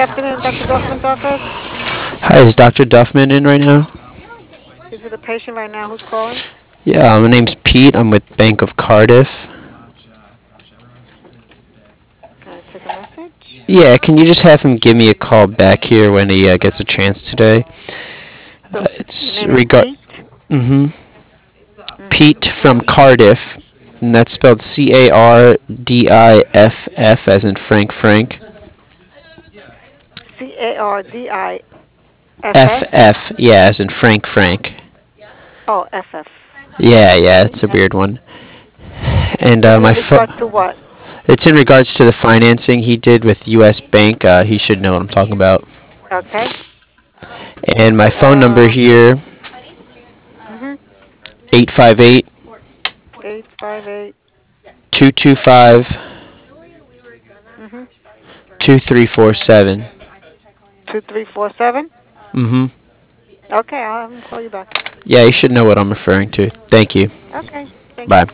afternoon, Dr. Duffman's office. Hi, is Dr. Duffman in right now? Is it a patient right now who's calling? Yeah, my name's Pete. I'm with Bank of Cardiff. Can I take a message? Yeah, can you just have him give me a call back here when he gets a chance today? So your It's name is regard. Pete. Mm-hmm. Mhm. Pete from Cardiff, and that's spelled Cardiff, as in Frank Frank. Cardiff. FF, yeah, as in Frank Frank. Oh, FF. Yeah, it's a Okay. weird one. And And my in regard to what? it's in regards to the financing he did with U.S. Bank. He should know what I'm talking about. Okay. And my phone number Uh. here, Mhm. 858 858. 225 Mhm. 2347. 2347. Mm-hmm. Okay, I'll have him call you back. Yeah, you should know what I'm referring to. Thank you. Okay. Thank Bye. you.